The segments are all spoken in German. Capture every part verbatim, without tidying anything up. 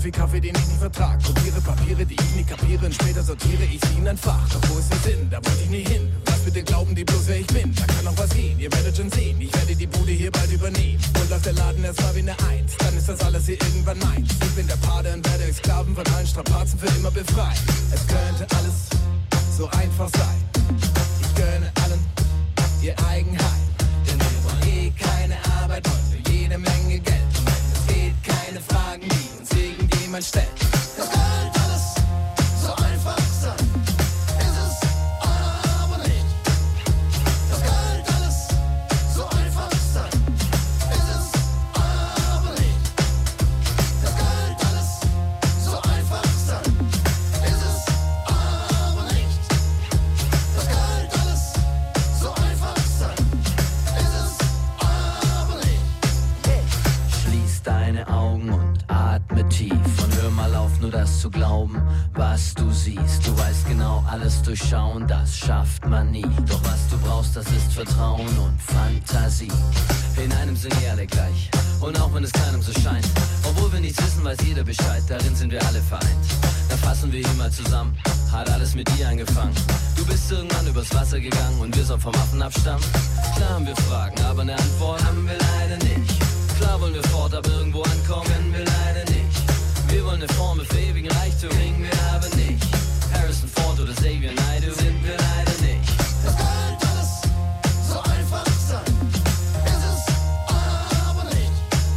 wie Kaffee, den ich nicht vertrag. Kopiere Papiere, die ich nicht kapiere, und später sortiere ich sie in ein Fach. Doch wo ist der Sinn? Da wollte ich nie hin. Was bitte glauben die bloß, wer ich bin? Da kann noch was gehen, ihr werdet schon sehen. Ich werde die Bude hier bald übernehmen. Und läuft der Laden erst mal wie eine Eins. Dann ist das alles hier irgendwann meins. Ich bin der Pate und werde euch Sklaven von allen Strapazen für immer befreien. Es könnte alles so einfach sein. Ich gönne allen ihr Eigenheim. Denn wir wollen eh keine Arbeit, wollen für jede Menge Geld. Und wenn es geht, keine Fragen, die uns irgendjemand stellt. Es könnte alles so einfach sein. Ist es aber nicht. Es könnte alles so einfach sein. Ist es aber nicht. Es könnte alles so einfach sein. Ist es aber nicht. Es könnte alles so einfach sein. Ist es aber nicht. Schließ deine Augen und atme tief und hör mal auf, nur das zu glauben, was du siehst. Du weißt genau, alles durchschauen, das schafft man nie. Doch was du brauchst, das ist Vertrauen und Fantasie. In einem sind wir alle gleich und auch wenn es keinem so scheint. Obwohl wir nichts wissen, weiß jeder Bescheid, darin sind wir alle vereint. Dann fassen wir hier mal zusammen, hat alles mit dir angefangen. Du bist irgendwann übers Wasser gegangen und wir sollen vom Affen abstammen. Klar haben wir Fragen, aber eine Antwort haben wir leider nicht. Klar wollen wir fort, aber irgendwo ankommen können wir leider nicht. Wir wollen eine Formel für ewigen Reichtum, kriegen wir aber nicht. Harrison Ford oder Xavier Naidoo sind wir leider nicht. Es könnte alles so einfach sein. Ist es aber nicht.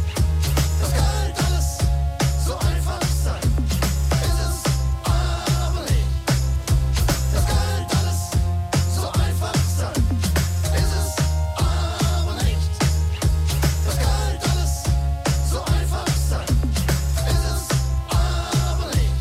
Es könnte alles so einfach sein. Ist es aber nicht. Es könnte alles so einfach sein. Ist es aber nicht. Es könnte alles so einfach sein. Ist es aber nicht.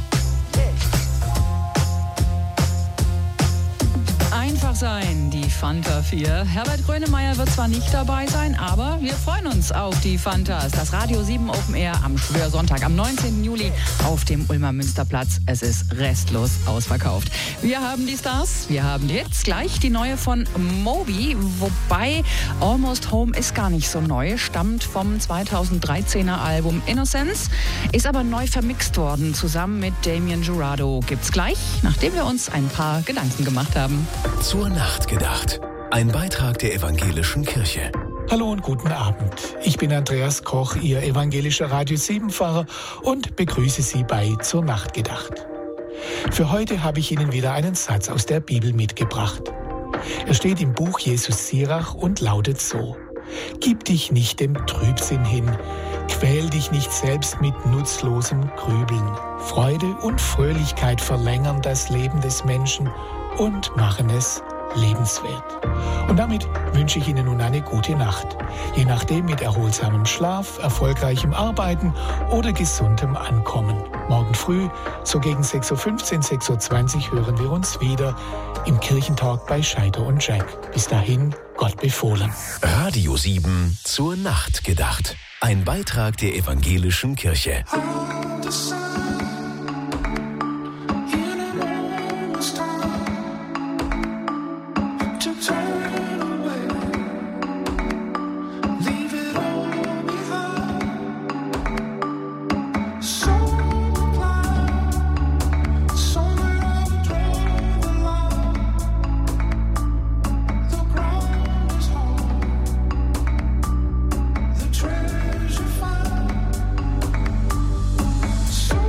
Einfach sein, die Fanta vier. Herbert Grönemeyer wird zwar nicht dabei sein, aber wir freuen uns auf die Fantas. Das Radio sieben Open Air am Schwörsonntag, am neunzehnten Juli auf dem Ulmer Münsterplatz. Es ist restlos ausverkauft. Wir haben die Stars, wir haben die Hits. Gleich die neue von Moby, wobei Almost Home ist gar nicht so neu, stammt vom zweitausenddreizehner Album Innocence, ist aber neu vermixt worden, zusammen mit Damien Jurado. Gibt's gleich, nachdem wir uns ein paar Gedanken gemacht haben. Zur Nacht gedacht. Ein Beitrag der Evangelischen Kirche. Hallo und guten Abend. Ich bin Andreas Koch, Ihr evangelischer Radio sieben-Pfarrer und begrüße Sie bei Zur Nacht gedacht. Für heute habe ich Ihnen wieder einen Satz aus der Bibel mitgebracht. Er steht im Buch Jesus Sirach und lautet so: Gib dich nicht dem Trübsinn hin, quäl dich nicht selbst mit nutzlosem Grübeln. Freude und Fröhlichkeit verlängern das Leben des Menschen und machen es lebenswert. Und damit wünsche ich Ihnen nun eine gute Nacht. Je nachdem mit erholsamem Schlaf, erfolgreichem Arbeiten oder gesundem Ankommen. Morgen früh, so gegen sechs Uhr fünfzehn, sechs Uhr zwanzig hören wir uns wieder im Kirchentalk bei Scheider und Jack. Bis dahin, Gott befohlen. Radio sieben zur Nacht gedacht. Ein Beitrag der Evangelischen Kirche. Treasure find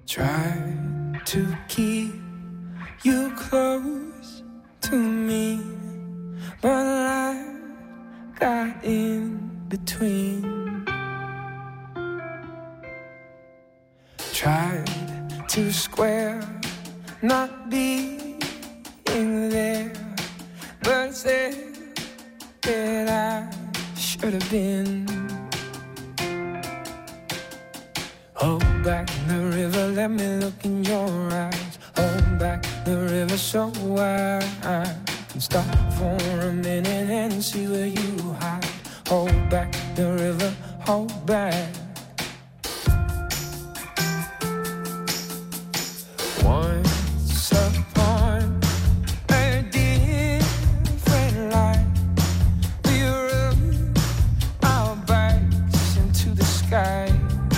Try to keep you close to me, but life got in between. Tried to square not being there, but said that I should have been. Hold back the river, let me look in your eyes. Hold back the river so I can stop for a minute and see where you hide. Hold back the river, hold back. Once upon a different life, we rubbed our backs into the sky.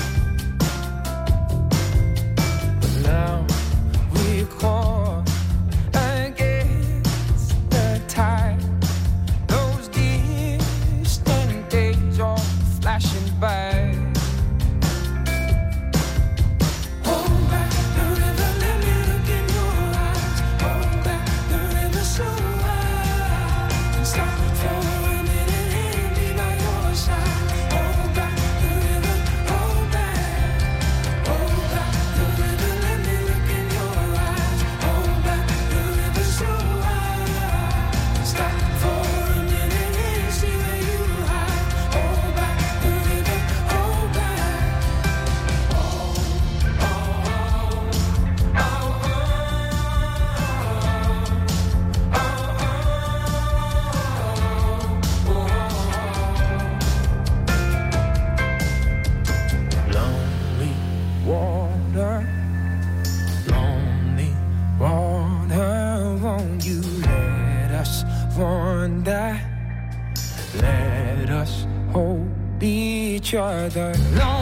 But now we're caught against the tide. Those distant days are flashing by. Let us hold each other. No.